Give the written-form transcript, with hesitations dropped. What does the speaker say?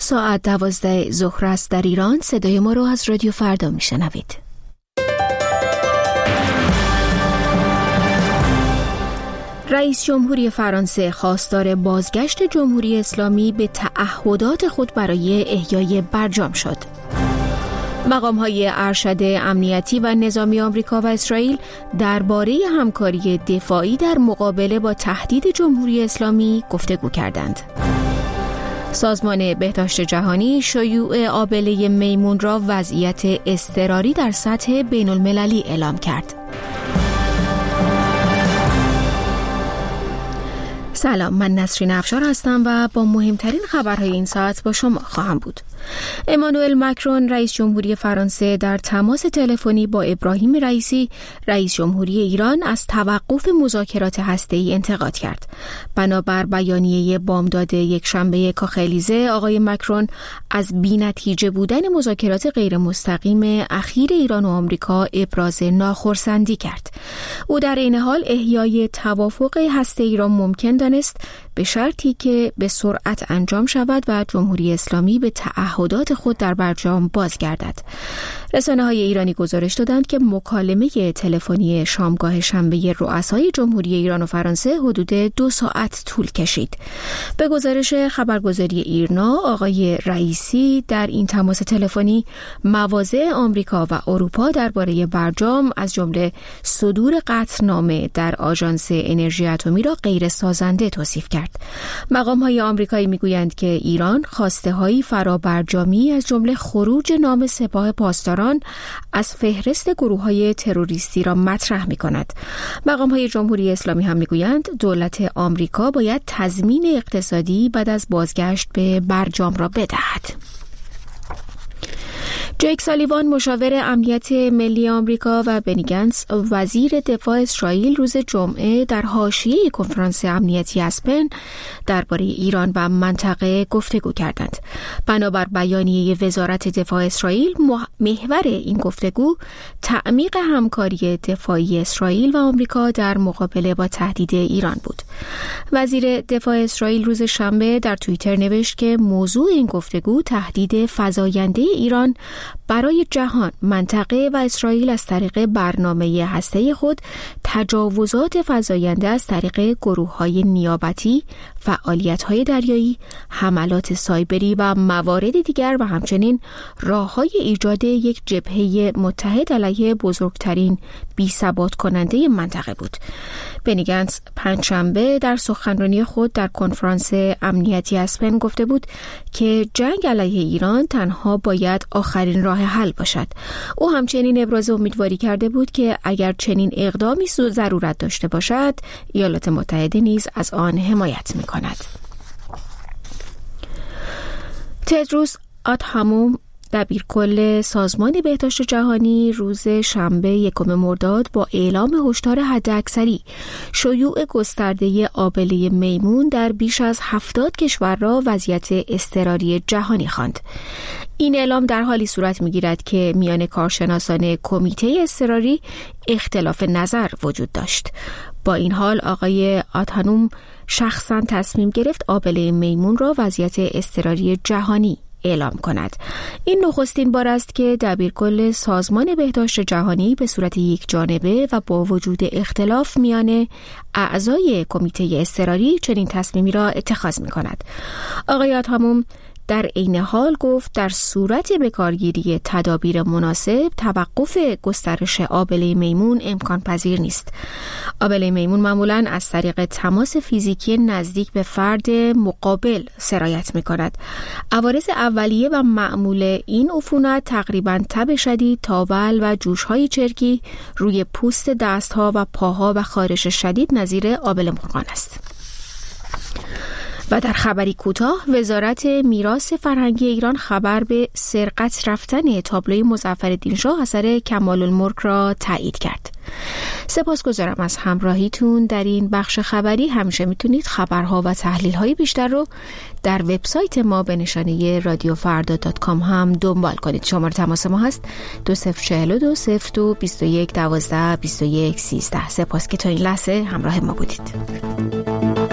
ساعت 12 ظهر است در ایران. صدای ما رو از رادیو فردا میشنوید. رئیس جمهوری فرانسه خواستار بازگشت جمهوری اسلامی به تعهدات خود برای احیای برجام شد. مقام‌های ارشد امنیتی و نظامی آمریکا و اسرائیل درباره همکاری دفاعی در مقابله با تهدید جمهوری اسلامی گفتگو کردند. سازمان بهداشت جهانی شیوع آبله میمون را وضعیت اضطراری در سطح بین‌المللی اعلام کرد. سلام، من نسرین افشار هستم و با مهمترین خبرهای این ساعت با شما خواهم بود. امانوئل مکرون رئیس جمهوری فرانسه در تماس تلفنی با ابراهیم رئیسی رئیس جمهوری ایران از توقف مذاکرات هسته‌ای انتقاد کرد. بنابر بیانیه بامداد یکشنبه کاخ الیزه، آقای مکرون از بی‌نتیجه بودن مذاکرات غیر مستقیم اخیر ایران و آمریکا ابراز ناخرسندی کرد. او در این حال احیای توافق هسته‌ای را ممکن دانست به شرطی که به سرعت انجام شود و جمهوری اسلامی به تعهدات خود در برجام بازگردد. رسانه‌های ایرانی گزارش دادند که مکالمه تلفنی شامگاه شنبه رؤسای جمهوری ایران و فرانسه حدود 2 ساعت طول کشید. به گزارش خبرگزاری ایرنا، آقای رئیسی در این تماس تلفنی مواضع آمریکا و اروپا درباره برجام از جمله صدور قطعنامه در آژانس انرژی اتمی را غیر سازنده توصیف کرد. مقام‌های آمریکایی میگویند که ایران خواسته‌هایی فرابرجامی از جمله خروج نام سپاه پاسداران از فهرست گروه‌های تروریستی را مطرح می‌کند. مقام‌های جمهوری اسلامی هم میگویند دولت آمریکا باید تضمین اقتصادی بعد از بازگشت به برجام را بدهد. جیک سالیوان مشاور امنیت ملی آمریکا و بنی گنتس وزیر دفاع اسرائیل روز جمعه در حاشیه کنفرانس امنیتی اسپن درباره ایران و منطقه گفتگو کردند. بنابر بیانیه وزارت دفاع اسرائیل، محور این گفتگو تعمیق همکاری دفاعی اسرائیل و آمریکا در مقابله با تهدید ایران بود. وزیر دفاع اسرائیل روز شنبه در توییتر نوشت که موضوع این گفتگو تهدید فزاینده ایران برای جهان، منطقه و اسرائیل از طریق برنامه هسته‌ای خود، تجاوزات فزاینده از طریق گروه‌های نیابتی، فعالیت‌های دریایی، حملات سایبری و موارد دیگر و همچنین راه‌های ایجاد یک جبهه متحد علیه بزرگترین بی‌ثبات کننده منطقه بود. بنی گنتس پنجشنبه در سخنرانی خود در کنفرانس امنیتی اسپن گفته بود که جنگ علیه ایران تنها باید آخرین راه حل باشد. او همچنین ابراز امیدواری کرده بود که اگر چنین اقدامی ضرورت داشته باشد، ایالات متحده نیز از آن حمایت می‌کند. تدروس آدهانوم دبیرکل سازمان بهداشت جهانی روز شنبه 1 مرداد با اعلام هشدار حداکثری شیوع گسترده آبله میمون در بیش از 70 کشور را وضعیت اضطراری جهانی خواند. این اعلام در حالی صورت می‌گیرد که میان کارشناسان کمیته اضطراری اختلاف نظر وجود داشت. با این حال آقای آدهانوم شخصاً تصمیم گرفت آبله میمون را وضعیت اضطراری جهانی اعلام کند. این نخستین بار است که دبیرکل سازمان بهداشت جهانی به صورت یک جانبه و با وجود اختلاف میان اعضای کمیته اضطراری چنین تصمیمی را اتخاذ می کند. آقای آدهانوم در عین حال گفت در صورت بکارگیری تدابیر مناسب توقف گسترش آبله میمون امکان پذیر نیست. آبله میمون معمولاً از طریق تماس فیزیکی نزدیک به فرد مقابل سرایت می‌کند. عوارض اولیه و معمول این عفونت تقریباً تب شدید، تاول و جوش‌های چرکی روی پوست دست‌ها و پاها و خارش شدید نظیر آبله مرغان است. و در خبری کوتاه، وزارت میراث فرهنگی ایران خبر به سرقت رفتن تابلوی مظفرالدین شاه اثر کمال الملک را تایید کرد. سپاسگزارم از همراهیتون در این بخش خبری. همیشه میتونید خبرها و تحلیل‌های بیشتر رو در وبسایت ما به نشانه radiofarda.com هم دنبال کنید. شماره تماس ما هست 2042 02 21 12 21 13. سپاس که تا این لحظه همراه ما بودید.